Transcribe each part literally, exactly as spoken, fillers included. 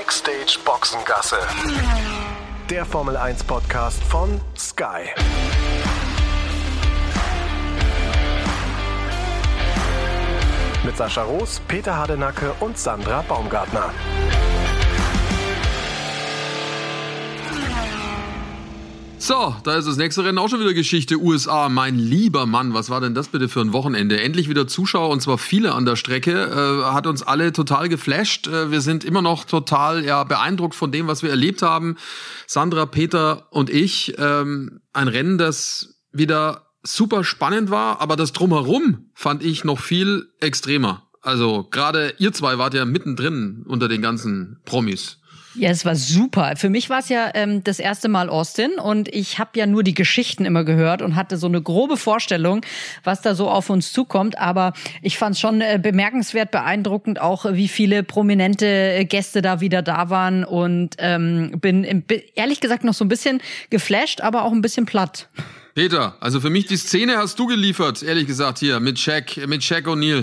Backstage Boxengasse. Der Formel eins Podcast von Sky. Mit Sascha Roos, Peter Hardenacke und Sandra Baumgartner. So, da ist das nächste Rennen auch schon wieder Geschichte U S A. Mein lieber Mann, was war denn das bitte für ein Wochenende? Endlich wieder Zuschauer, und zwar viele an der Strecke. Äh, hat uns alle total geflasht. Äh, wir sind immer noch total ja beeindruckt von dem, was wir erlebt haben. Sandra, Peter und ich. Ähm, ein Rennen, das wieder super spannend war, aber das Drumherum fand ich noch viel extremer. Also gerade ihr zwei wart ja mittendrin unter den ganzen Promis. Ja, es war super. Für mich war es ja ähm, das erste Mal Austin und ich habe ja nur die Geschichten immer gehört und hatte so eine grobe Vorstellung, was da so auf uns zukommt. Aber ich fand es schon äh, bemerkenswert, beeindruckend auch, wie viele prominente Gäste da wieder da waren und ähm, bin im, ehrlich gesagt noch so ein bisschen geflasht, aber auch ein bisschen platt. Peter, also für mich die Szene hast du geliefert, ehrlich gesagt hier, mit Shaq, mit Shaq O'Neal.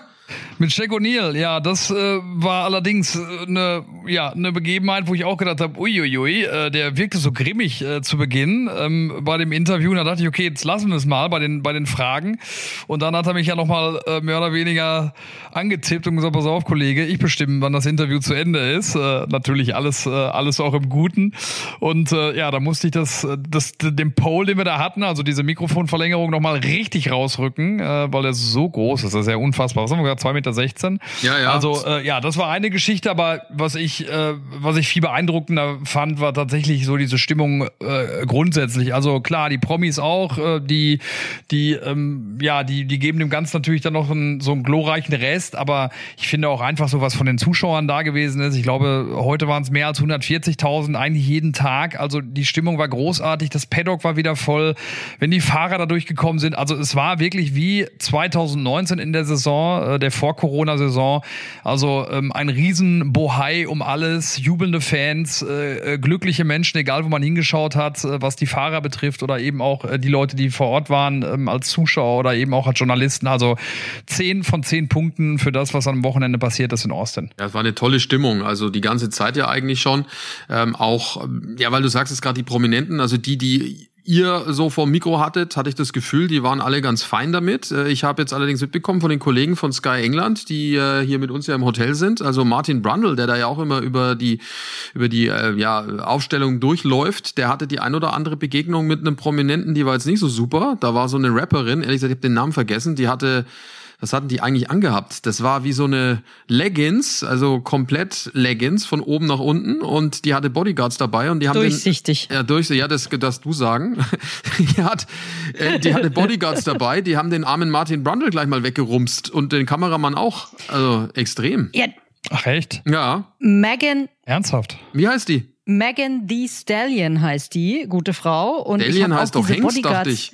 Mit Shaq O'Neal, ja, das äh, war allerdings eine ja eine Begebenheit, wo ich auch gedacht habe, uiuiui, äh, der wirkte so grimmig äh, zu Beginn ähm, bei dem Interview. Und da dachte ich, okay, jetzt lassen wir es mal bei den bei den Fragen. Und dann hat er mich ja nochmal äh, mehr oder weniger angetippt und gesagt, pass auf, Kollege, ich bestimme, wann das Interview zu Ende ist. Äh, natürlich alles äh, alles auch im Guten. Und äh, ja, da musste ich das, das den Pole, den wir da hatten, also diese Mikrofonverlängerung, nochmal richtig rausrücken, äh, weil der so groß ist. Das ist ja unfassbar. Was haben wir gesagt? zwei Meter sechzehn. Ja, ja. Also äh, ja, das war eine Geschichte, aber was ich äh, was ich viel beeindruckender fand, war tatsächlich so diese Stimmung äh, grundsätzlich. Also klar, die Promis auch, äh, die die ähm, ja, die die geben dem Ganzen natürlich dann noch einen, so einen glorreichen Rest, aber ich finde auch einfach so, was von den Zuschauern da gewesen ist. Ich glaube, heute waren es mehr als hundertvierzigtausend, eigentlich jeden Tag. Also die Stimmung war großartig, das Paddock war wieder voll, wenn die Fahrer da durchgekommen sind. Also es war wirklich wie zweitausendneunzehn in der Saison, äh, der Vor-Corona-Saison. Also ähm, ein riesen Bohai um alles, jubelnde Fans, äh, glückliche Menschen, egal wo man hingeschaut hat, äh, was die Fahrer betrifft oder eben auch äh, die Leute, die vor Ort waren, ähm, als Zuschauer oder eben auch als Journalisten. Also zehn von zehn Punkten für das, was am Wochenende passiert ist in Austin. Ja, es war eine tolle Stimmung, also die ganze Zeit ja eigentlich schon. Ähm, auch, ja, weil du sagst jetzt gerade die Prominenten, also die, die ihr so vor dem Mikro hattet, hatte ich das Gefühl, die waren alle ganz fein damit. Ich habe jetzt allerdings mitbekommen von den Kollegen von Sky England, die äh, hier mit uns ja im Hotel sind. Also Martin Brundle, der da ja auch immer über die über die äh, ja Aufstellung durchläuft, der hatte die ein oder andere Begegnung mit einem Prominenten, die war jetzt nicht so super. Da war so eine Rapperin, ehrlich gesagt, ich habe den Namen vergessen, die hatte Was hatten die eigentlich angehabt? Das war wie so eine Leggings, also komplett Leggings von oben nach unten, und die hatte Bodyguards dabei und die haben durchsichtig. Den, ja, durchsichtig. Ja, das darfst du sagen. die hat, äh, die hatte Bodyguards dabei, die haben den armen Martin Brundle gleich mal weggerumst und den Kameramann auch. Also extrem. Ja. Ach echt? Ja. Megan. Ernsthaft? Wie heißt die? Megan Thee Stallion heißt die, gute Frau. Und Stallion ich heißt doch Hengst, dachte ich.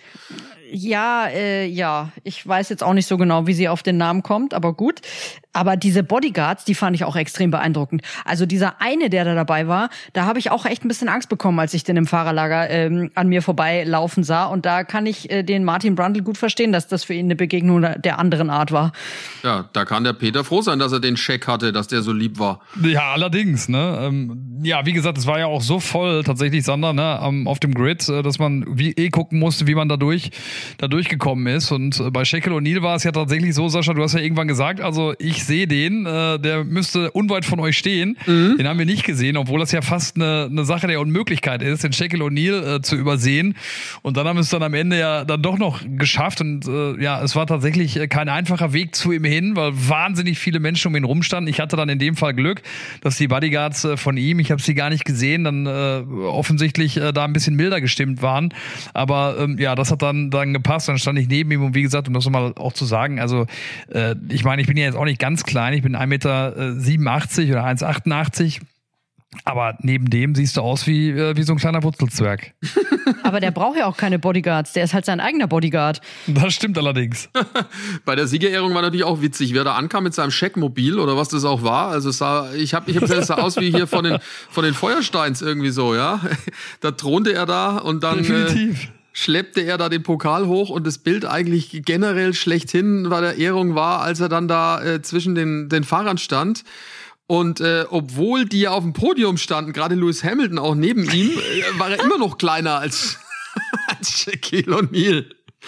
Ja, äh, ja, ich weiß jetzt auch nicht so genau, wie sie auf den Namen kommt, aber gut. Aber diese Bodyguards, die fand ich auch extrem beeindruckend. Also dieser eine, der da dabei war, da habe ich auch echt ein bisschen Angst bekommen, als ich den im Fahrerlager ähm, an mir vorbeilaufen sah. Und da kann ich äh, den Martin Brundle gut verstehen, dass das für ihn eine Begegnung der anderen Art war. Ja, da kann der Peter froh sein, dass er den Scheck hatte, dass der so lieb war. Ja, allerdings, ne? Ähm, ja, wie gesagt, es war ja auch so voll, tatsächlich, Sander, ne, um, auf dem Grid, äh, dass man wie eh gucken musste, wie man da durch da durchgekommen ist. Und äh, bei Shaq O'Neal war es ja tatsächlich so, Sascha, du hast ja irgendwann gesagt, also ich sehe den, äh, der müsste unweit von euch stehen. Mhm. Den haben wir nicht gesehen, obwohl das ja fast eine, eine Sache der Unmöglichkeit ist, den Shaq O'Neal äh, zu übersehen. Und dann haben wir es dann am Ende ja dann doch noch geschafft. Und äh, ja, es war tatsächlich kein einfacher Weg zu ihm hin, weil wahnsinnig viele Menschen um ihn rumstanden. Ich hatte dann in dem Fall Glück, dass die Bodyguards äh, von ihm, ich habe sie gar nicht gesehen, dann äh, offensichtlich äh, da ein bisschen milder gestimmt waren. Aber ähm, ja, das hat dann, dann gepasst. Dann stand ich neben ihm und wie gesagt, um das nochmal auch zu sagen, also äh, ich meine, ich bin ja jetzt auch nicht ganz klein, ich bin ein Meter siebenundachtzig oder eins Komma achtundachtzig. Aber neben dem siehst du aus wie, wie so ein kleiner Wurzelzwerg. Aber der braucht ja auch keine Bodyguards, der ist halt sein eigener Bodyguard. Das stimmt allerdings. Bei der Siegerehrung war natürlich auch witzig, wer da ankam mit seinem Scheckmobil oder was das auch war. Also es sah, ich habe ich hab gesagt, es sah aus wie hier von den, von den Feuersteins irgendwie so, ja. Da thronte er da und dann Definitiv. Äh, schleppte er da den Pokal hoch, und das Bild eigentlich generell schlechthin bei der Ehrung war, als er dann da äh, zwischen den, den Fahrern stand. Und äh, obwohl die auf dem Podium standen, gerade Lewis Hamilton auch neben ihm, äh, war er immer noch kleiner als, als Shaquille O'Neal.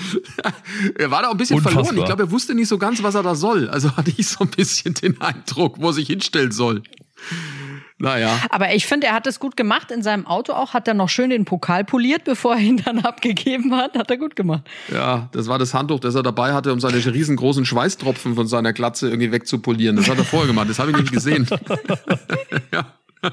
Er war da ein bisschen Unfassbar. verloren. Ich glaube, er wusste nicht so ganz, was er da soll. Also hatte ich so ein bisschen den Eindruck, wo er sich hinstellen soll. Naja. Aber ich finde, er hat es gut gemacht. In seinem Auto auch hat er noch schön den Pokal poliert, bevor er ihn dann abgegeben hat. Hat er gut gemacht. Ja, das war das Handtuch, das er dabei hatte, um seine riesengroßen Schweißtropfen von seiner Glatze irgendwie wegzupolieren. Das hat er vorher gemacht. Das habe ich nicht gesehen. Ja.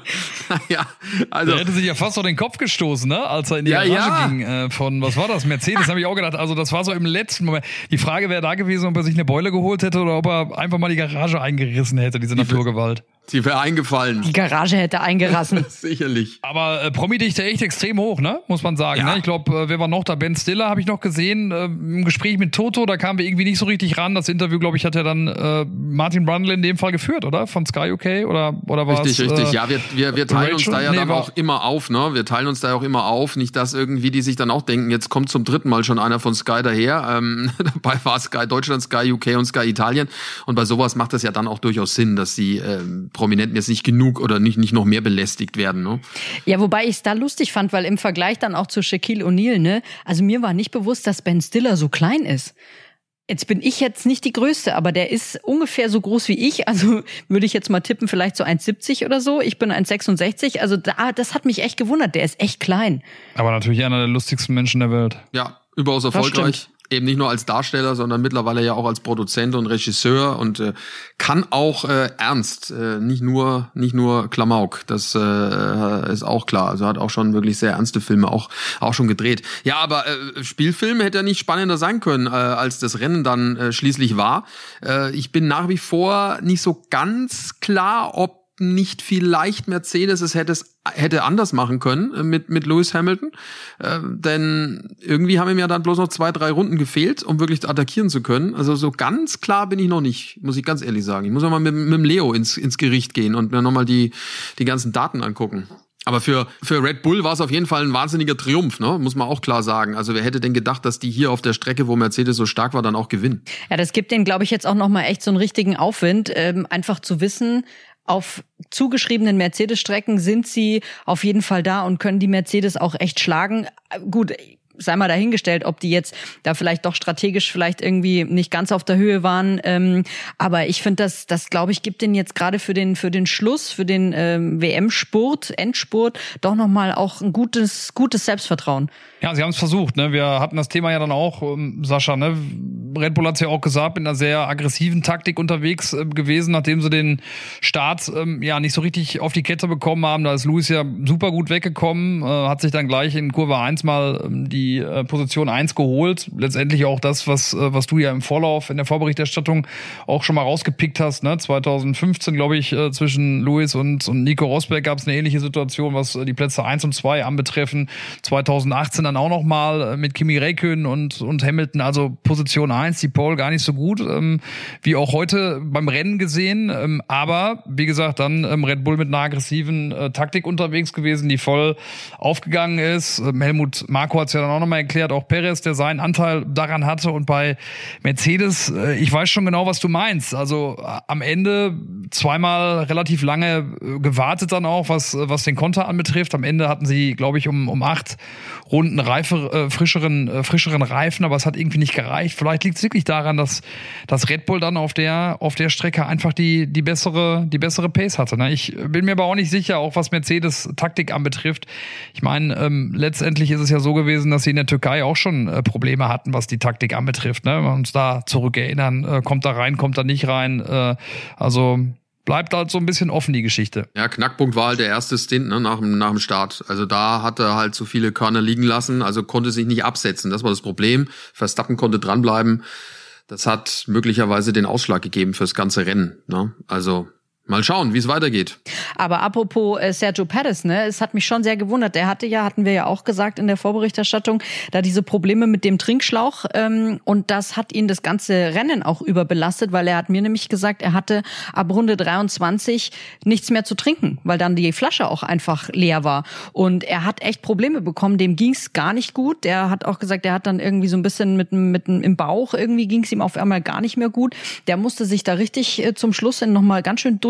Ja, also. Der hätte sich ja fast auf den Kopf gestoßen, ne? Als er in die Ja, Garage ja. ging. Äh, von, was war das? Mercedes, habe ich auch gedacht. Also, das war so im letzten Moment. Die Frage wäre da gewesen, ob er sich eine Beule geholt hätte oder ob er einfach mal die Garage eingerissen hätte, diese Naturgewalt. Sie wäre eingefallen. Die Garage hätte eingerassen. Sicherlich. Aber äh, Promi-Dichte echt extrem hoch, ne? Muss man sagen. Ja. Ne? Ich glaube, äh, wer war noch da? Ben Stiller habe ich noch gesehen äh, im Gespräch mit Toto. Da kamen wir irgendwie nicht so richtig ran. Das Interview, glaube ich, hat ja dann äh, Martin Brundle in dem Fall geführt, oder? Von Sky U K oder oder war Richtig, es, richtig. Äh, Ja, wir, wir, wir teilen uns Rachel? da ja Nee, dann war- auch immer auf, ne? Wir teilen uns da ja auch immer auf. Nicht, dass irgendwie die sich dann auch denken, jetzt kommt zum dritten Mal schon einer von Sky daher. Ähm, dabei war Sky Deutschland, Sky U K und Sky Italien. Und bei sowas macht das ja dann auch durchaus Sinn, dass die ähm, Prominenten jetzt nicht genug oder nicht, nicht noch mehr belästigt werden, ne? Ja, wobei ich es da lustig fand, weil im Vergleich dann auch zu Shaquille O'Neal, ne, also mir war nicht bewusst, dass Ben Stiller so klein ist. Jetzt bin ich jetzt nicht die Größte, aber der ist ungefähr so groß wie ich. Also würde ich jetzt mal tippen, vielleicht so eins Komma siebzig oder so. Ich bin eins Komma sechsundsechzig. Also da, das hat mich echt gewundert. Der ist echt klein. Aber natürlich einer der lustigsten Menschen der Welt. Ja, überaus erfolgreich. Eben nicht nur als Darsteller, sondern mittlerweile ja auch als Produzent und Regisseur und äh, kann auch äh, ernst, äh, nicht nur nicht nur Klamauk. Das äh, ist auch klar. Also hat auch schon wirklich sehr ernste Filme auch auch schon gedreht. Ja, aber äh, Spielfilm hätte ja nicht spannender sein können, äh, als das Rennen dann äh, schließlich war. Äh, ich bin nach wie vor nicht so ganz klar, ob nicht vielleicht Mercedes es hätte es hätte anders machen können mit mit Lewis Hamilton, äh, denn irgendwie haben ihm ja dann bloß noch zwei, drei Runden gefehlt, um wirklich attackieren zu können. Also so ganz klar bin ich noch nicht, muss ich ganz ehrlich sagen. Ich muss noch mal mit, mit dem Leo ins ins Gericht gehen und mir noch mal die die ganzen Daten angucken. Aber für für Red Bull war es auf jeden Fall ein wahnsinniger Triumph, ne? Muss man auch klar sagen. Also wer hätte denn gedacht, dass die hier auf der Strecke, wo Mercedes so stark war, dann auch gewinnen? Ja, das gibt denen, glaube ich, jetzt auch noch mal echt so einen richtigen Aufwind, ähm, einfach zu wissen, auf zugeschriebenen Mercedes-Strecken sind sie auf jeden Fall da und können die Mercedes auch echt schlagen. Gut, sei mal dahingestellt, ob die jetzt da vielleicht doch strategisch vielleicht irgendwie nicht ganz auf der Höhe waren. Ähm, aber ich finde, das, das glaube ich, gibt denen jetzt gerade für den für den Schluss, für den ähm, W M-Spurt, Endspurt, doch nochmal auch ein gutes gutes Selbstvertrauen. Ja, sie haben es versucht, ne? Wir hatten das Thema ja dann auch, ähm, Sascha, ne? Red Bull hat es ja auch gesagt, mit einer sehr aggressiven Taktik unterwegs äh, gewesen, nachdem sie den Start ähm, ja nicht so richtig auf die Kette bekommen haben. Da ist Lewis ja super gut weggekommen, äh, hat sich dann gleich in Kurve eins mal ähm, die äh, Position eins geholt. Letztendlich auch das, was äh, was du ja im Vorlauf in der Vorberichterstattung auch schon mal rausgepickt hast, ne? zwanzig fünfzehn, glaube ich, äh, zwischen Lewis und, und Nico Rosberg gab es eine ähnliche Situation, was äh, die Plätze eins und zwei anbetreffen. zwanzig achtzehn dann auch noch mal mit Kimi Räikkönen und und Hamilton, also Position eins, die Pole gar nicht so gut, ähm, wie auch heute beim Rennen gesehen, ähm, aber wie gesagt, dann ähm, Red Bull mit einer aggressiven äh, Taktik unterwegs gewesen, die voll aufgegangen ist. Ähm, Helmut Marko hat es ja dann auch noch mal erklärt, auch Perez, der seinen Anteil daran hatte, und bei Mercedes, äh, ich weiß schon genau, was du meinst, also äh, am Ende zweimal relativ lange äh, gewartet dann auch, was was den Konter anbetrifft. Am Ende hatten sie, glaube ich, um um acht Runden reife, äh, frischeren, äh, frischeren Reifen, aber es hat irgendwie nicht gereicht. Vielleicht liegt es wirklich daran, dass, dass Red Bull dann auf der, auf der Strecke einfach die, die bessere, die bessere Pace hatte, ne? Ich bin mir aber auch nicht sicher, auch was Mercedes Taktik anbetrifft. Ich meine, ähm, letztendlich ist es ja so gewesen, dass sie in der Türkei auch schon äh, Probleme hatten, was die Taktik anbetrifft, ne? Wenn wir uns da zurückerinnern, äh, kommt da rein, kommt da nicht rein, äh, also, bleibt halt so ein bisschen offen, die Geschichte. Ja, Knackpunkt war halt der erste Stint, ne, nach dem, nach dem Start. Also da hat er halt zu viele Körner liegen lassen, also konnte sich nicht absetzen. Das war das Problem. Verstappen konnte dranbleiben. Das hat möglicherweise den Ausschlag gegeben fürs ganze Rennen, ne? Also mal schauen, wie es weitergeht. Aber apropos äh, Sergio Perez, ne, es hat mich schon sehr gewundert. Der hatte ja, hatten wir ja auch gesagt in der Vorberichterstattung, da diese Probleme mit dem Trinkschlauch, ähm, und das hat ihn das ganze Rennen auch überbelastet, weil er hat mir nämlich gesagt, er hatte ab Runde dreiundzwanzig nichts mehr zu trinken, weil dann die Flasche auch einfach leer war. Und er hat echt Probleme bekommen, dem ging's gar nicht gut. Der hat auch gesagt, er hat dann irgendwie so ein bisschen mit mit im Bauch, irgendwie ging's ihm auf einmal gar nicht mehr gut. Der musste sich da richtig äh, zum Schluss hin nochmal ganz schön durch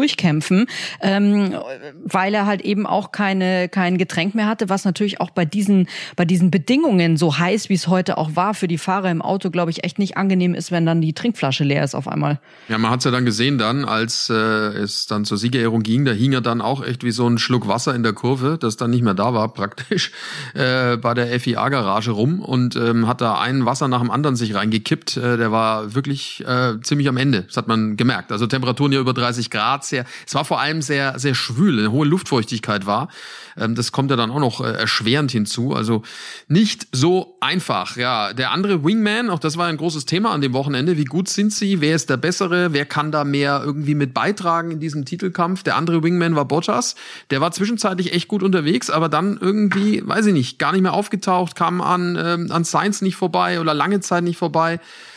durchkämpfen, ähm, weil er halt eben auch keine kein Getränk mehr hatte, was natürlich auch bei diesen bei diesen Bedingungen so heiß, wie es heute auch war, für die Fahrer im Auto, glaube ich, echt nicht angenehm ist, wenn dann die Trinkflasche leer ist auf einmal. Ja, man hat's ja dann gesehen dann, als äh, es dann zur Siegerehrung ging, da hing er dann auch echt wie so ein Schluck Wasser in der Kurve, das dann nicht mehr da war praktisch, äh, bei der F I A-Garage rum und ähm, hat da ein Wasser nach dem anderen sich reingekippt. Äh, der war wirklich äh, ziemlich am Ende, das hat man gemerkt. Also Temperaturen hier über dreißig Grad, sehr, es war vor allem sehr sehr schwül, eine hohe Luftfeuchtigkeit war. Ähm, das kommt ja dann auch noch äh, erschwerend hinzu. Also nicht so einfach. Ja, der andere Wingman, auch das war ein großes Thema an dem Wochenende. Wie gut sind sie? Wer ist der Bessere? Wer kann da mehr irgendwie mit beitragen in diesem Titelkampf? Der andere Wingman war Bottas. Der war zwischenzeitlich echt gut unterwegs, aber dann irgendwie, weiß ich nicht, gar nicht mehr aufgetaucht, kam an, ähm, an Sainz nicht vorbei oder lange Zeit nicht vorbei.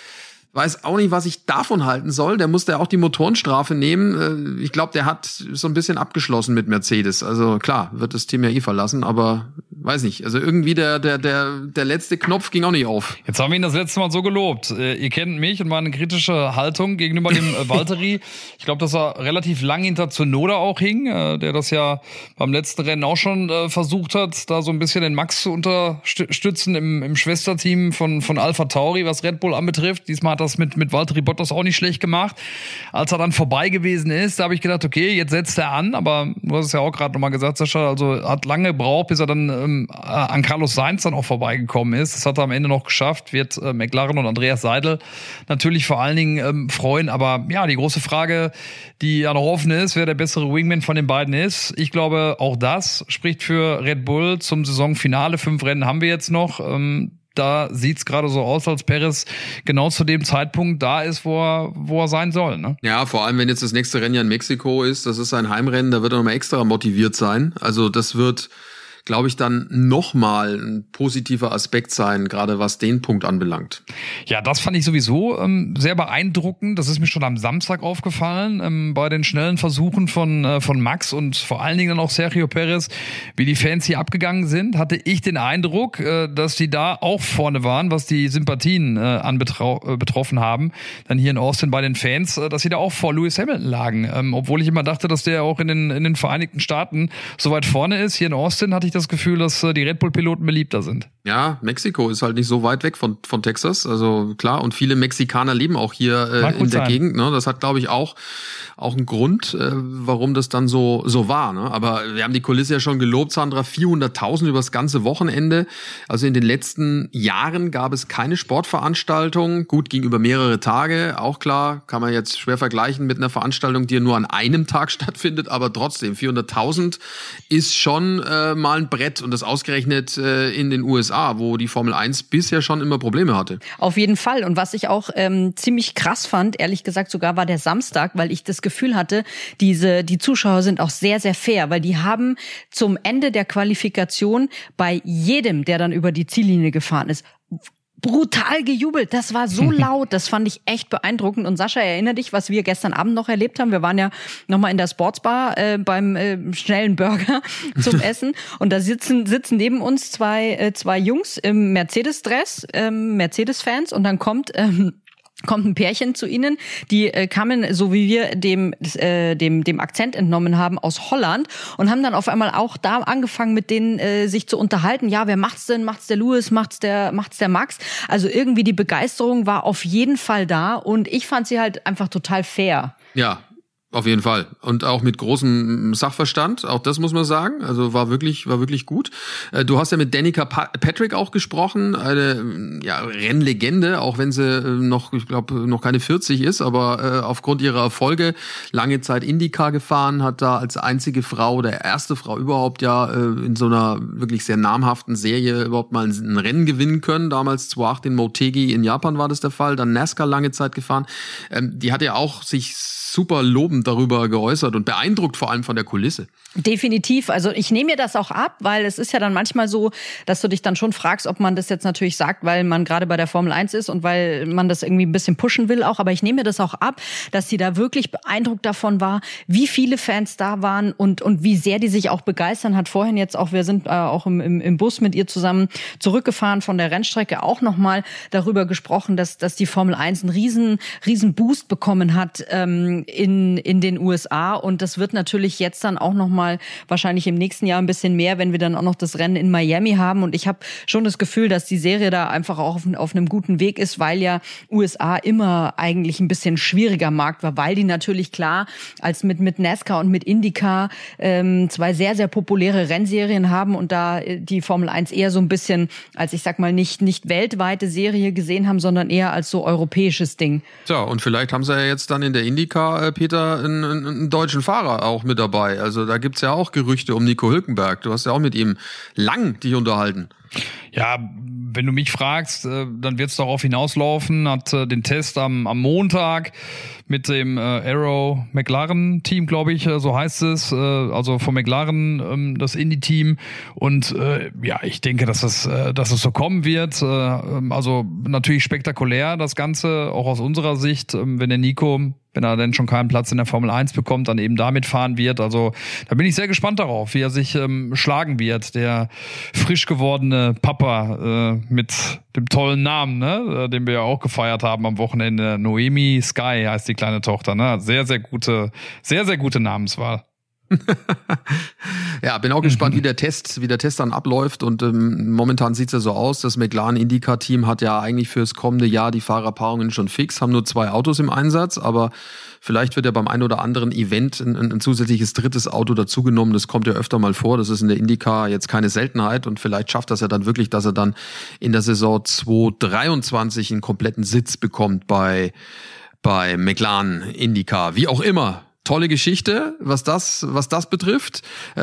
Weiß auch nicht, was ich davon halten soll. Der musste ja auch die Motorenstrafe nehmen. Ich glaube, der hat so ein bisschen abgeschlossen mit Mercedes. Also klar, wird das Team ja eh verlassen, aber weiß nicht. Also irgendwie der der der der letzte Knopf ging auch nicht auf. Jetzt haben wir ihn das letzte Mal so gelobt. Ihr kennt mich und meine kritische Haltung gegenüber dem Valtteri. Ich glaube, dass er relativ lang hinter Tsunoda auch hing, der das ja beim letzten Rennen auch schon versucht hat, da so ein bisschen den Max zu unterstützen im, im Schwesterteam von von AlphaTauri, was Red Bull anbetrifft. Diesmal hat das mit mit Valtteri Bottas auch nicht schlecht gemacht. Als er dann vorbei gewesen ist, da habe ich gedacht, okay, jetzt setzt er an, aber du hast es ja auch gerade nochmal gesagt, Sascha, also hat lange gebraucht, bis er dann ähm, an Carlos Sainz dann auch vorbeigekommen ist. Das hat er am Ende noch geschafft, wird äh, McLaren und Andreas Seidel natürlich vor allen Dingen ähm, freuen, aber ja, die große Frage, die ja noch offen ist, wer der bessere Wingman von den beiden ist. Ich glaube, auch das spricht für Red Bull zum Saisonfinale. Fünf Rennen haben wir jetzt noch. Ähm, Da sieht's gerade so aus, als Perez genau zu dem Zeitpunkt da ist, wo er, wo er sein soll. Ne? Ja, vor allem, wenn jetzt das nächste Rennen ja in Mexiko ist, das ist sein Heimrennen, da wird er nochmal extra motiviert sein. Also das wird, glaube ich, dann nochmal ein positiver Aspekt sein, gerade was den Punkt anbelangt. Ja, das fand ich sowieso ähm, sehr beeindruckend. Das ist mir schon am Samstag aufgefallen, ähm, bei den schnellen Versuchen von äh, von Max und vor allen Dingen dann auch Sergio Perez, wie die Fans hier abgegangen sind, hatte ich den Eindruck, äh, dass die da auch vorne waren, was die Sympathien äh, anbetrau- äh, betroffen haben. Dann hier in Austin bei den Fans, äh, dass sie da auch vor Lewis Hamilton lagen. Ähm, obwohl ich immer dachte, dass der auch in den in den Vereinigten Staaten so weit vorne ist. Hier in Austin hatte ich das Gefühl, dass die Red Bull-Piloten beliebter sind. Ja, Mexiko ist halt nicht so weit weg von von Texas, also klar, und viele Mexikaner leben auch hier äh, in der sein. Gegend, ne? Das hat, glaube ich, auch auch einen Grund, äh, warum das dann so so war, ne? Aber wir haben die Kulisse ja schon gelobt, Sandra, vierhunderttausend übers ganze Wochenende. Also in den letzten Jahren gab es keine Sportveranstaltung, gut, ging über mehrere Tage, auch klar, kann man jetzt schwer vergleichen mit einer Veranstaltung, die nur an einem Tag stattfindet, aber trotzdem, vierhunderttausend ist schon äh, mal ein Brett, und das ausgerechnet äh, in den U S A, wo die Formel eins bisher schon immer Probleme hatte. Auf jeden Fall. Und was ich auch ähm, ziemlich krass fand, ehrlich gesagt sogar, war der Samstag, weil ich das Gefühl hatte, diese die Zuschauer sind auch sehr, sehr fair, weil die haben zum Ende der Qualifikation bei jedem, der dann über die Ziellinie gefahren ist, brutal gejubelt. Das war so laut. Das fand ich echt beeindruckend. Und Sascha, erinnere dich, was wir gestern Abend noch erlebt haben. Wir waren ja nochmal in der Sportsbar äh, beim äh, schnellen Burger zum Essen. Und da sitzen sitzen neben uns zwei äh, zwei Jungs im Mercedes-Dress, ähm, Mercedes-Fans. Und dann kommt ähm, kommt ein Pärchen zu ihnen, die äh, kamen, so wie wir dem äh, dem dem Akzent entnommen haben, aus Holland und haben dann auf einmal auch da angefangen, mit denen äh, sich zu unterhalten. Ja, wer macht's denn? Macht's der Lewis? Macht's der macht's der Max? Also irgendwie die Begeisterung war auf jeden Fall da und ich fand sie halt einfach total fair. Ja. Auf jeden Fall. Und auch mit großem Sachverstand, auch das muss man sagen. Also war wirklich, war wirklich gut. Du hast ja mit Danica Patrick auch gesprochen, eine ja, Rennlegende, auch wenn sie noch, ich glaube, noch keine vierzig ist, aber äh, aufgrund ihrer Erfolge lange Zeit IndyCar gefahren, hat da als einzige Frau, der erste Frau überhaupt ja äh, in so einer wirklich sehr namhaften Serie überhaupt mal ein Rennen gewinnen können. Damals zwanzig acht in Motegi in Japan war das der Fall, dann NASCAR lange Zeit gefahren. Ähm, die hat ja auch sich super lobend darüber geäußert und beeindruckt vor allem von der Kulisse. Definitiv. Also ich nehme mir das auch ab, weil es ist ja dann manchmal so, dass du dich dann schon fragst, ob man das jetzt natürlich sagt, weil man gerade bei der Formel eins ist und weil man das irgendwie ein bisschen pushen will auch. Aber ich nehme mir das auch ab, dass sie da wirklich beeindruckt davon war, wie viele Fans da waren und und wie sehr die sich auch begeistern. Hat vorhin jetzt auch, wir sind äh, auch im, im, im Bus mit ihr zusammen zurückgefahren von der Rennstrecke, auch nochmal darüber gesprochen, dass dass die Formel eins einen riesen riesen Boost bekommen hat ähm, in in in den U S A und das wird natürlich jetzt dann auch nochmal wahrscheinlich im nächsten Jahr ein bisschen mehr, wenn wir dann auch noch das Rennen in Miami haben und ich habe schon das Gefühl, dass die Serie da einfach auch auf, auf einem guten Weg ist, weil ja U S A immer eigentlich ein bisschen schwieriger Markt war, weil die natürlich klar als mit mit NASCAR und mit IndyCar ähm, zwei sehr, sehr populäre Rennserien haben und da die Formel eins eher so ein bisschen als, ich sag mal, nicht nicht weltweite Serie gesehen haben, sondern eher als so europäisches Ding. Tja, und vielleicht haben sie ja jetzt dann in der IndyCar, äh, Peter, einen, einen deutschen Fahrer auch mit dabei. Also da gibt's ja auch Gerüchte um Nico Hülkenberg. Du hast ja auch mit ihm lang dich unterhalten. Ja, wenn du mich fragst, dann wird es darauf hinauslaufen, hat den Test am, am Montag mit dem äh, Arrow McLaren Team, glaube ich, so heißt es, äh, also von McLaren ähm, das Indy-Team und äh, ja, ich denke, dass es, äh, dass es so kommen wird, äh, also natürlich spektakulär das Ganze, auch aus unserer Sicht, äh, wenn der Nico, wenn er denn schon keinen Platz in der Formel eins bekommt, dann eben damit fahren wird. Also da bin ich sehr gespannt darauf, wie er sich ähm, schlagen wird. Der frisch gewordene Papa äh, mit dem tollen Namen, ne, äh, den wir ja auch gefeiert haben am Wochenende. Noemi Sky heißt die kleine Tochter. Ne? Sehr, sehr gute, sehr, sehr gute Namenswahl. Ja, bin auch gespannt, wie der Test, wie der Test dann abläuft und ähm, momentan sieht's ja so aus, das McLaren IndyCar Team hat ja eigentlich fürs kommende Jahr die Fahrerpaarungen schon fix, haben nur zwei Autos im Einsatz, aber vielleicht wird ja beim ein oder anderen Event ein, ein zusätzliches drittes Auto dazugenommen, das kommt ja öfter mal vor, das ist in der IndyCar jetzt keine Seltenheit und vielleicht schafft das ja dann wirklich, dass er dann in der Saison zwanzig dreiundzwanzig einen kompletten Sitz bekommt bei, bei McLaren IndyCar, wie auch immer. Tolle Geschichte, was das, was das betrifft.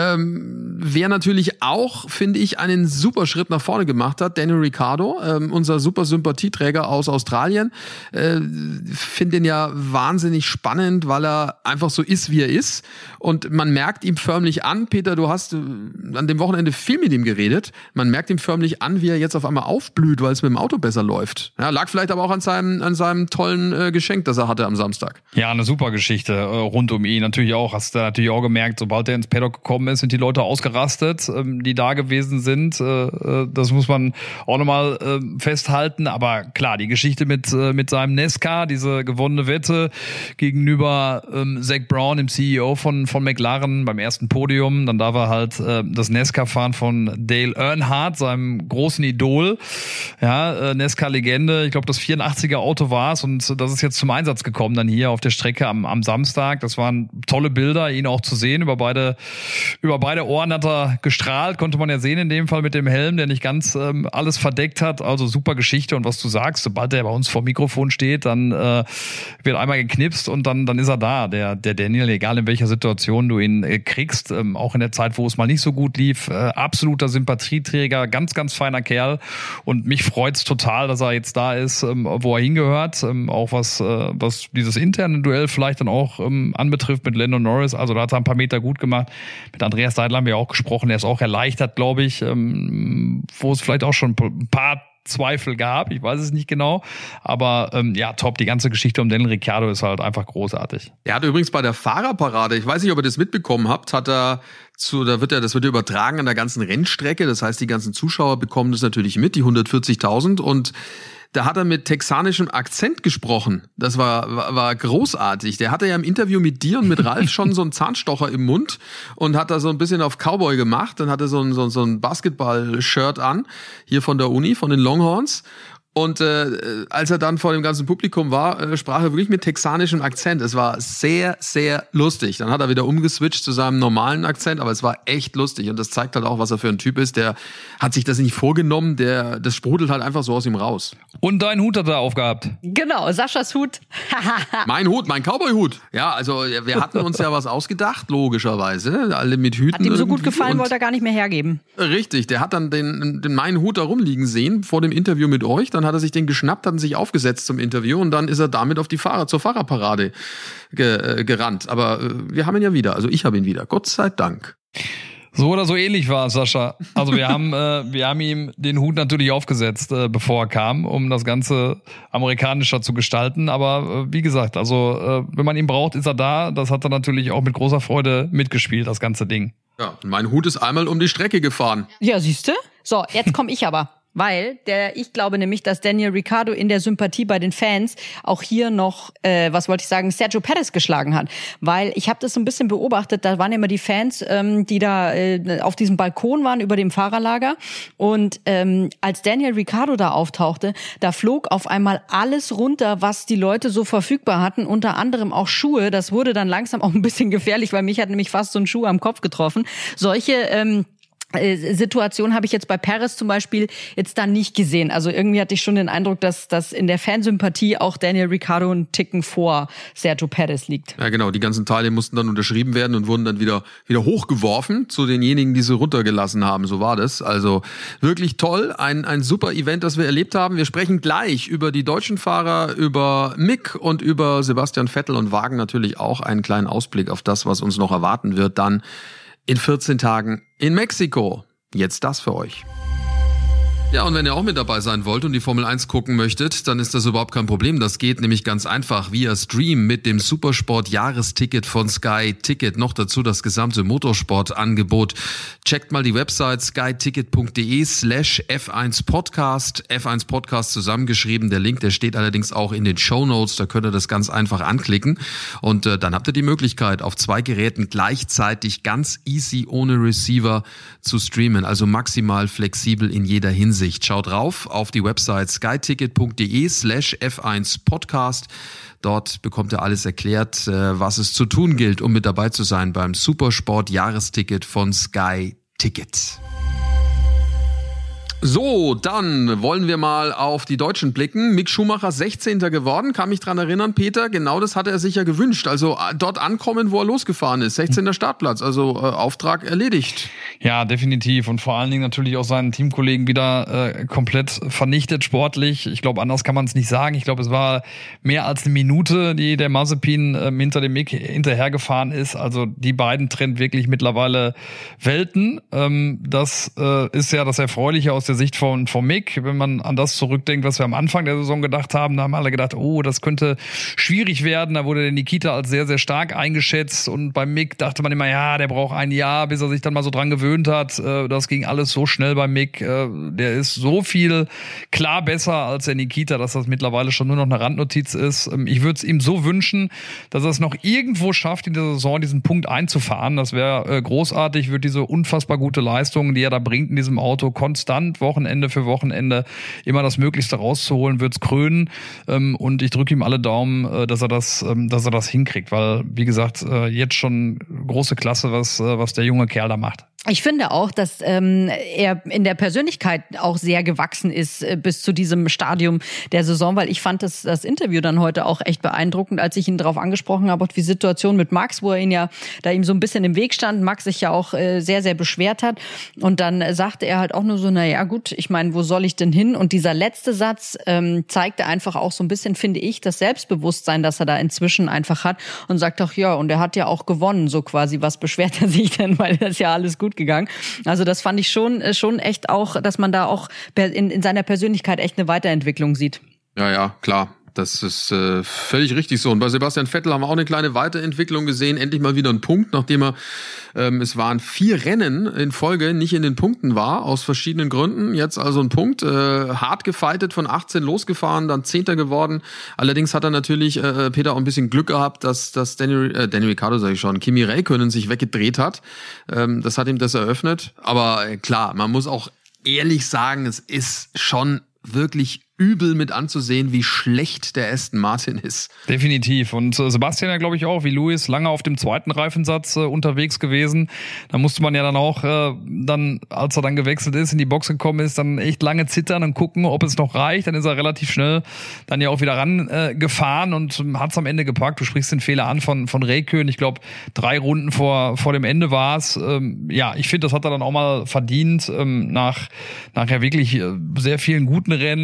Ähm, wer natürlich auch, finde ich, einen super Schritt nach vorne gemacht hat, Daniel Ricciardo, ähm, unser super Sympathieträger aus Australien. Äh, finde ihn ja wahnsinnig spannend, weil er einfach so ist, wie er ist. Und man merkt ihm förmlich an, Peter, du hast äh, an dem Wochenende viel mit ihm geredet, man merkt ihm förmlich an, wie er jetzt auf einmal aufblüht, weil es mit dem Auto besser läuft. Ja, lag vielleicht aber auch an seinem, an seinem tollen äh, Geschenk, das er hatte am Samstag. Ja, eine super Geschichte äh, rund um ihn natürlich auch, hast du natürlich auch gemerkt, sobald er ins Paddock gekommen ist, sind die Leute ausgerastet, ähm, die da gewesen sind. Äh, das muss man auch nochmal äh, festhalten. Aber klar, die Geschichte mit äh, mit seinem NASCAR, diese gewonnene Wette gegenüber ähm, Zach Brown, dem C E O von von McLaren beim ersten Podium. Dann darf er halt äh, das NASCAR fahren von Dale Earnhardt, seinem großen Idol. Ja, äh, NASCAR-Legende. Ich glaube, das vierundachtziger Auto war es und das ist jetzt zum Einsatz gekommen dann hier auf der Strecke am, am Samstag. Das waren tolle Bilder, ihn auch zu sehen. Über beide, über beide Ohren hat er gestrahlt, konnte man ja sehen in dem Fall mit dem Helm, der nicht ganz ähm, alles verdeckt hat. Also super Geschichte. Und was du sagst, sobald er bei uns vor dem Mikrofon steht, dann äh, wird einmal geknipst und dann dann ist er da. Der der Daniel, egal in welcher Situation du ihn äh, kriegst, ähm, auch in der Zeit, wo es mal nicht so gut lief, äh, absoluter Sympathieträger, ganz, ganz feiner Kerl. Und mich freut's total, dass er jetzt da ist, ähm, wo er hingehört. Ähm, auch was, äh, was dieses interne Duell vielleicht dann auch ähm, anbetrifft mit Lando Norris, also da hat er ein paar Meter gut gemacht. Mit Andreas Seidel haben wir auch gesprochen, der ist auch erleichtert, glaube ich, ähm, wo es vielleicht auch schon ein paar Zweifel gab, ich weiß es nicht genau, aber ähm, ja, top, die ganze Geschichte um Daniel Ricciardo ist halt einfach großartig. Er hat übrigens bei der Fahrerparade, ich weiß nicht, ob ihr das mitbekommen habt, hat er zu, da wird er, das wird ja übertragen an der ganzen Rennstrecke, das heißt, die ganzen Zuschauer bekommen das natürlich mit, die hundertvierzigtausend und da hat er mit texanischem Akzent gesprochen. Das war, war, war großartig. Der hatte ja im Interview mit dir und mit Ralf schon so einen Zahnstocher im Mund und hat da so ein bisschen auf Cowboy gemacht. Dann hatte so ein, so, so ein Basketball-Shirt an, hier von der Uni, von den Longhorns. Und äh, als er dann vor dem ganzen Publikum war, äh, sprach er wirklich mit texanischem Akzent. Es war sehr, sehr lustig. Dann hat er wieder umgeswitcht zu seinem normalen Akzent, aber es war echt lustig. Und das zeigt halt auch, was er für ein Typ ist. Der hat sich das nicht vorgenommen, der das sprudelt halt einfach so aus ihm raus. Und deinen Hut hat er aufgehabt. Genau, Saschas Hut. Mein Hut, mein Cowboy-Hut. Ja, also wir hatten uns ja was ausgedacht, logischerweise. Alle mit Hüten. Hat ihm so gut gefallen, wollte er gar nicht mehr hergeben. Richtig, der hat dann den, den meinen Hut da rumliegen sehen vor dem Interview mit euch. Dann hat er sich den geschnappt, hat ihn sich aufgesetzt zum Interview und dann ist er damit auf die Fahrer zur Fahrerparade ge, äh, gerannt. Aber äh, wir haben ihn ja wieder, also ich habe ihn wieder, Gott sei Dank. So oder so ähnlich war es, Sascha. Also wir haben äh, wir haben ihm den Hut natürlich aufgesetzt, äh, bevor er kam, um das Ganze amerikanischer zu gestalten. Aber äh, wie gesagt, also äh, wenn man ihn braucht, ist er da. Das hat er natürlich auch mit großer Freude mitgespielt, das ganze Ding. Ja, mein Hut ist einmal um die Strecke gefahren. Ja, siehste? So, jetzt komme ich aber. Weil der, ich glaube nämlich, dass Daniel Ricciardo in der Sympathie bei den Fans auch hier noch, äh, was wollte ich sagen, Sergio Perez geschlagen hat. Weil ich habe das so ein bisschen beobachtet, da waren immer die Fans, ähm, die da äh, auf diesem Balkon waren über dem Fahrerlager. Und ähm, als Daniel Ricciardo da auftauchte, da flog auf einmal alles runter, was die Leute so verfügbar hatten, unter anderem auch Schuhe. Das wurde dann langsam auch ein bisschen gefährlich, weil mich hat nämlich fast so ein Schuh am Kopf getroffen. Solche ähm, Situation habe ich jetzt bei Perez zum Beispiel jetzt da nicht gesehen. Also irgendwie hatte ich schon den Eindruck, dass, dass in der Fansympathie auch Daniel Ricciardo einen Ticken vor Sergio Perez liegt. Ja, genau. Die ganzen Teile mussten dann unterschrieben werden und wurden dann wieder, wieder hochgeworfen zu denjenigen, die sie runtergelassen haben. So war das. Also wirklich toll. Ein, ein super Event, das wir erlebt haben. Wir sprechen gleich über die deutschen Fahrer, über Mick und über Sebastian Vettel und wagen natürlich auch einen kleinen Ausblick auf das, was uns noch erwarten wird. Dann in vierzehn Tagen in Mexiko. Jetzt das für euch. Ja, und wenn ihr auch mit dabei sein wollt und die Formel eins gucken möchtet, dann ist das überhaupt kein Problem. Das geht nämlich ganz einfach via Stream mit dem Supersport-Jahresticket von Sky Ticket. Noch dazu das gesamte Motorsport-Angebot. Checkt mal die Website skyticket.de slash F1 Podcast. F eins Podcast zusammengeschrieben. Der Link, der steht allerdings auch in den Shownotes. Da könnt ihr das ganz einfach anklicken. Und äh, dann habt ihr die Möglichkeit, auf zwei Geräten gleichzeitig ganz easy ohne Receiver zu streamen. Also maximal flexibel in jeder Hinsicht. Schaut drauf auf die Website skyticket.de slash F1 Podcast. Dort bekommt ihr alles erklärt, was es zu tun gilt, um mit dabei zu sein beim Supersport-Jahresticket von Sky Ticket. So, dann wollen wir mal auf die Deutschen blicken. Mick Schumacher sechzehnter geworden, kann mich dran erinnern, Peter, genau das hatte er sich ja gewünscht. Also dort ankommen, wo er losgefahren ist, sechzehnter Startplatz, also äh, Auftrag erledigt. Ja, definitiv und vor allen Dingen natürlich auch seinen Teamkollegen wieder äh, komplett vernichtet sportlich. Ich glaube, anders kann man es nicht sagen. Ich glaube, es war mehr als eine Minute, die der Mazepin äh, hinter dem Mick hinterhergefahren ist. Also die beiden trennen wirklich mittlerweile Welten. Ähm, das äh, ist ja das Erfreuliche aus der Sicht von, von Mick, wenn man an das zurückdenkt, was wir am Anfang der Saison gedacht haben, da haben alle gedacht, oh, das könnte schwierig werden, da wurde der Nikita als sehr, sehr stark eingeschätzt und beim Mick dachte man immer, ja, der braucht ein Jahr, bis er sich dann mal so dran gewöhnt hat, das ging alles so schnell beim Mick, der ist so viel klar besser als der Nikita, dass das mittlerweile schon nur noch eine Randnotiz ist. Ich würde es ihm so wünschen, dass er es noch irgendwo schafft, in der Saison diesen Punkt einzufahren, das wäre großartig, würde diese unfassbar gute Leistung, die er da bringt in diesem Auto, konstant Wochenende für Wochenende immer das Möglichste rauszuholen, wird's krönen. Und ich drücke ihm alle Daumen, dass er das, dass er das hinkriegt, weil, wie gesagt, jetzt schon große Klasse, was, was der junge Kerl da macht. Ich finde auch, dass ähm, er in der Persönlichkeit auch sehr gewachsen ist äh, bis zu diesem Stadium der Saison, weil ich fand das, das Interview dann heute auch echt beeindruckend, als ich ihn darauf angesprochen habe, auf die Situation mit Max, wo er ihn ja, da ihm so ein bisschen im Weg stand, Max sich ja auch äh, sehr, sehr beschwert hat und dann äh, sagte er halt auch nur so, na ja gut, ich meine, wo soll ich denn hin? Und dieser letzte Satz ähm, zeigte einfach auch so ein bisschen, finde ich, das Selbstbewusstsein, das er da inzwischen einfach hat und sagt doch, ja, und er hat ja auch gewonnen, so quasi, was beschwert er sich denn, weil das ist ja alles gut gegangen. Also das fand ich schon schon echt auch, dass man da auch in, in seiner Persönlichkeit echt eine Weiterentwicklung sieht. Ja, ja, klar. Das ist äh, völlig richtig so. Und bei Sebastian Vettel haben wir auch eine kleine Weiterentwicklung gesehen. Endlich mal wieder ein Punkt, nachdem er, ähm, es waren vier Rennen in Folge, nicht in den Punkten war, aus verschiedenen Gründen. Jetzt also ein Punkt, äh, hart gefightet, von achtzehn losgefahren, dann Zehnter geworden. Allerdings hat er natürlich, äh, Peter, auch ein bisschen Glück gehabt, dass, dass Daniel, äh, Daniel Ricciardo, sage ich schon, Kimi Räikkönen sich weggedreht hat. Ähm, das hat ihm das eröffnet. Aber äh, klar, man muss auch ehrlich sagen, es ist schon wirklich übel mit anzusehen, wie schlecht der Aston Martin ist. Definitiv. Und äh, Sebastian ja, glaube ich, auch, wie Lewis, lange auf dem zweiten Reifensatz äh, unterwegs gewesen. Da musste man ja dann auch, äh, dann, als er dann gewechselt ist, in die Box gekommen ist, dann echt lange zittern und gucken, ob es noch reicht. Dann ist er relativ schnell dann ja auch wieder ran äh, gefahren und hat es am Ende gepackt. Du sprichst den Fehler an von von Räikkönen. Ich glaube, drei Runden vor vor dem Ende war es. Ähm, ja, ich finde, das hat er dann auch mal verdient. Ähm, nach nachher wirklich äh, sehr vielen guten Rennen, jetzt so ein bisschen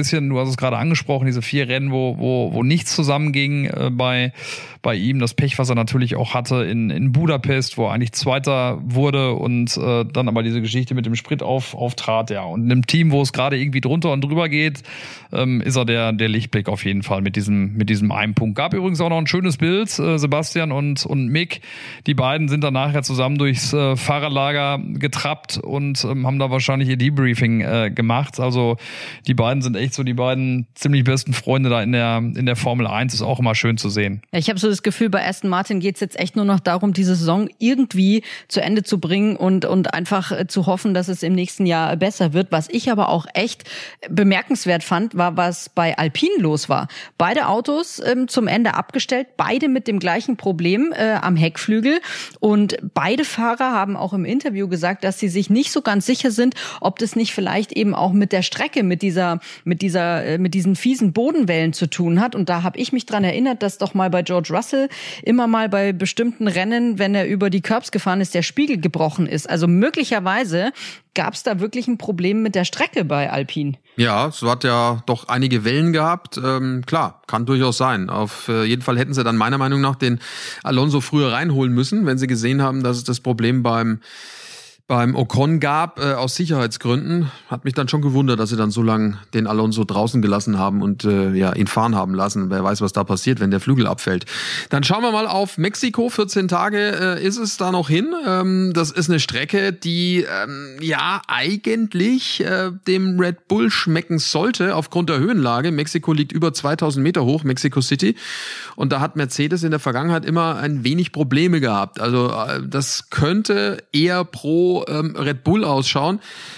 bisschen, du hast es gerade angesprochen, diese vier Rennen, wo, wo, wo nichts zusammenging äh, bei, bei ihm. Das Pech, was er natürlich auch hatte in, in Budapest, wo er eigentlich Zweiter wurde und äh, dann aber diese Geschichte mit dem Sprit auf, auftrat. Ja. Und in einem Team, wo es gerade irgendwie drunter und drüber geht, ähm, ist er der, der Lichtblick auf jeden Fall mit diesem, mit diesem einen Punkt. Gab übrigens auch noch ein schönes Bild, äh, Sebastian und, und Mick. Die beiden sind dann nachher zusammen durchs äh, Fahrerlager getrappt und ähm, haben da wahrscheinlich ihr Debriefing äh, gemacht. Also die beiden sind echt so die beiden ziemlich besten Freunde da in der in der Formel eins. Ist auch immer schön zu sehen. Ja, ich habe so das Gefühl, bei Aston Martin geht's jetzt echt nur noch darum, diese Saison irgendwie zu Ende zu bringen und und einfach äh, zu hoffen, dass es im nächsten Jahr besser wird. Was ich aber auch echt bemerkenswert fand, war, was bei Alpine los war. Beide Autos ähm, zum Ende abgestellt, beide mit dem gleichen Problem äh, am Heckflügel. Und beide Fahrer haben auch im Interview gesagt, dass sie sich nicht so ganz sicher sind, ob das nicht vielleicht eben auch mit der Strecke, mit dieser, mit dieser, mit diesen fiesen Bodenwellen zu tun hat. Und da habe ich mich dran erinnert, dass doch mal bei George Russell immer mal bei bestimmten Rennen, wenn er über die Curbs gefahren ist, der Spiegel gebrochen ist. Also möglicherweise gab es da wirklich ein Problem mit der Strecke bei Alpine. Ja, es hat ja doch einige Wellen gehabt. Ähm, klar, kann durchaus sein. Auf äh, jeden Fall hätten sie dann meiner Meinung nach den Alonso früher reinholen müssen, wenn sie gesehen haben, dass es das Problem beim beim Ocon gab, äh, aus Sicherheitsgründen. Hat mich dann schon gewundert, dass sie dann so lange den Alonso draußen gelassen haben und äh, ja ihn fahren haben lassen. Wer weiß, was da passiert, wenn der Flügel abfällt. Dann schauen wir mal auf Mexiko. vierzehn Tage äh, ist es da noch hin. Ähm, das ist eine Strecke, die ähm, ja eigentlich äh, dem Red Bull schmecken sollte aufgrund der Höhenlage. Mexiko liegt über zweitausend Meter hoch, Mexico City. Und da hat Mercedes in der Vergangenheit immer ein wenig Probleme gehabt. Also äh, das könnte eher pro Red Bull ausschauen,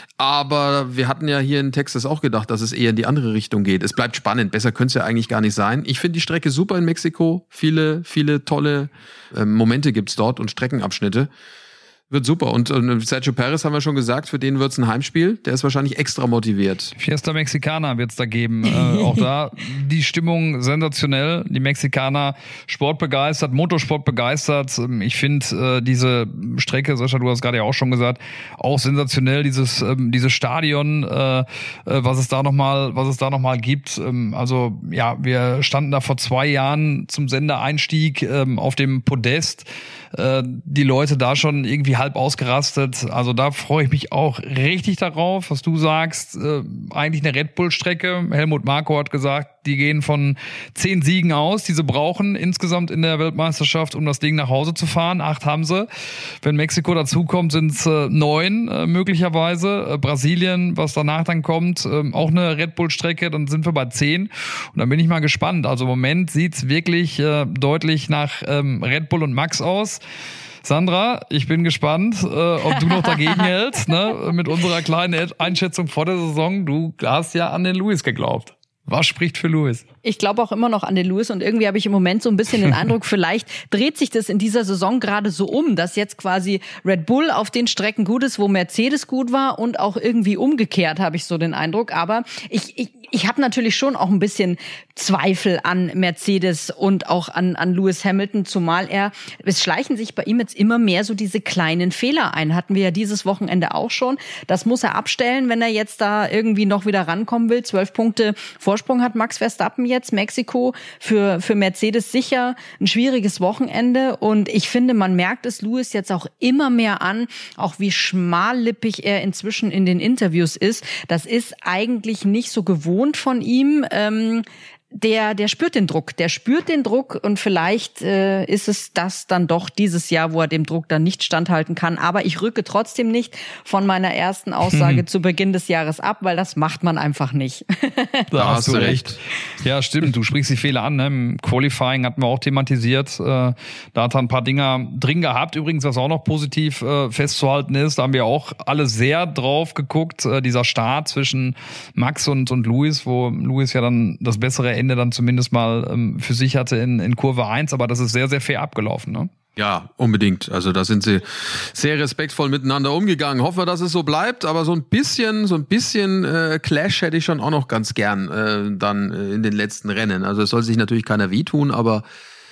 aber wir hatten ja hier in Texas auch gedacht, dass es eher in die andere Richtung geht. Es bleibt spannend, besser könnte es ja eigentlich gar nicht sein. Ich finde die Strecke super in Mexiko, viele, viele tolle äh, Momente gibt's dort und Streckenabschnitte. Wird super. Und äh, Sergio Perez haben wir schon gesagt, für den wird's ein Heimspiel. Der ist wahrscheinlich extra motiviert. Fiesta Mexicana wird's da geben. äh, auch da die Stimmung sensationell. Die Mexikaner sportbegeistert, Motorsport begeistert. Ich finde äh, diese Strecke, Sascha, du hast gerade ja auch schon gesagt, auch sensationell. Dieses ähm, dieses Stadion, äh, äh, was es da noch mal, was es da noch mal gibt. Ähm, also ja, wir standen da vor zwei Jahren zum Sendereinstieg ähm, auf dem Podest. Äh, die Leute da schon irgendwie halb ausgerastet. Also da freue ich mich auch richtig darauf, was du sagst. Äh, eigentlich eine Red Bull-Strecke. Helmut Marko hat gesagt, die gehen von zehn Siegen aus, die sie brauchen insgesamt in der Weltmeisterschaft, um das Ding nach Hause zu fahren. Acht haben sie. Wenn Mexiko dazukommt, sind es äh, neun äh, möglicherweise. Äh, Brasilien, was danach dann kommt, äh, auch eine Red Bull-Strecke, dann sind wir bei zehn. Und dann bin ich mal gespannt. Also im Moment sieht's wirklich äh, deutlich nach ähm, Red Bull und Max aus. Sandra, ich bin gespannt, äh, ob du noch dagegen hältst, ne? Mit unserer kleinen Einschätzung vor der Saison. Du hast ja an den Lewis geglaubt. Was spricht für Lewis? Ich glaube auch immer noch an den Lewis und irgendwie habe ich im Moment so ein bisschen den Eindruck, vielleicht dreht sich das in dieser Saison gerade so um, dass jetzt quasi Red Bull auf den Strecken gut ist, wo Mercedes gut war und auch irgendwie umgekehrt, habe ich so den Eindruck. Aber ich, ich, ich habe natürlich schon auch ein bisschen Zweifel an Mercedes und auch an, an Lewis Hamilton, zumal er, es schleichen sich bei ihm jetzt immer mehr so diese kleinen Fehler ein. Hatten wir ja dieses Wochenende auch schon. Das muss er abstellen, wenn er jetzt da irgendwie noch wieder rankommen will. Zwölf Punkte Vorsprung hat Max Verstappen jetzt. Mexiko für, für Mercedes sicher ein schwieriges Wochenende. Und ich finde, man merkt es Lewis jetzt auch immer mehr an, auch wie schmallippig er inzwischen in den Interviews ist. Das ist eigentlich nicht so gewohnt von ihm. Ähm, Der, der spürt den Druck, der spürt den Druck und vielleicht äh, ist es das dann doch dieses Jahr, wo er dem Druck dann nicht standhalten kann. Aber ich rücke trotzdem nicht von meiner ersten Aussage mhm. zu Beginn des Jahres ab, weil das macht man einfach nicht. Da hast du recht. Ja, stimmt, du sprichst die Fehler an. Ne? Im Qualifying hatten wir auch thematisiert. Äh, da hat er ein paar Dinger drin gehabt. Übrigens, was auch noch positiv äh, festzuhalten ist, da haben wir auch alle sehr drauf geguckt. Äh, dieser Start zwischen Max und, und Lewis, wo Lewis ja dann das bessere Ende dann zumindest mal ähm, für sich hatte in, in Kurve eins, aber das ist sehr, sehr fair abgelaufen, ne? Ja, unbedingt. Also da sind sie sehr respektvoll miteinander umgegangen. Hoffen wir, dass es so bleibt, aber so ein bisschen, so ein bisschen äh, Clash hätte ich schon auch noch ganz gern äh, dann äh, in den letzten Rennen. Also es soll sich natürlich keiner wehtun, aber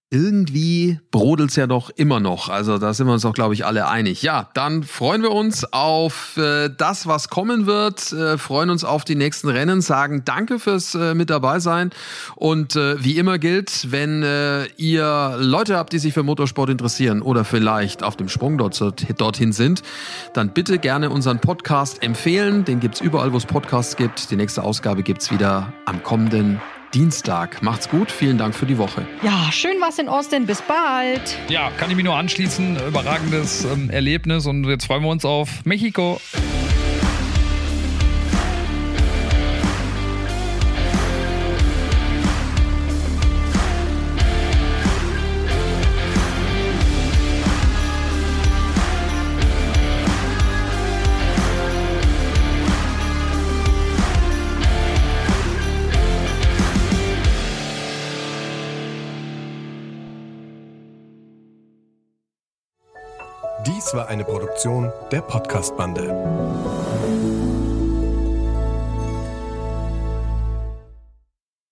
irgendwie brodelt's ja doch immer noch. Also da sind wir uns doch, glaube ich, alle einig. Ja, dann freuen wir uns auf äh, das, was kommen wird, äh, freuen uns auf die nächsten Rennen, sagen danke fürs äh, mit dabei sein und äh, wie immer gilt, wenn äh, ihr Leute habt, die sich für Motorsport interessieren oder vielleicht auf dem Sprung dort, dorthin sind, dann bitte gerne unseren Podcast empfehlen. Den gibt's überall, wo es Podcasts gibt. Die nächste Ausgabe gibt's wieder am kommenden Dienstag. Macht's gut, vielen Dank für die Woche. Ja, schön war's in Austin, bis bald. Ja, kann ich mich nur anschließen. Überragendes ähm, Erlebnis und jetzt freuen wir uns auf Mexiko. Dies war eine Produktion der Podcast-Bande.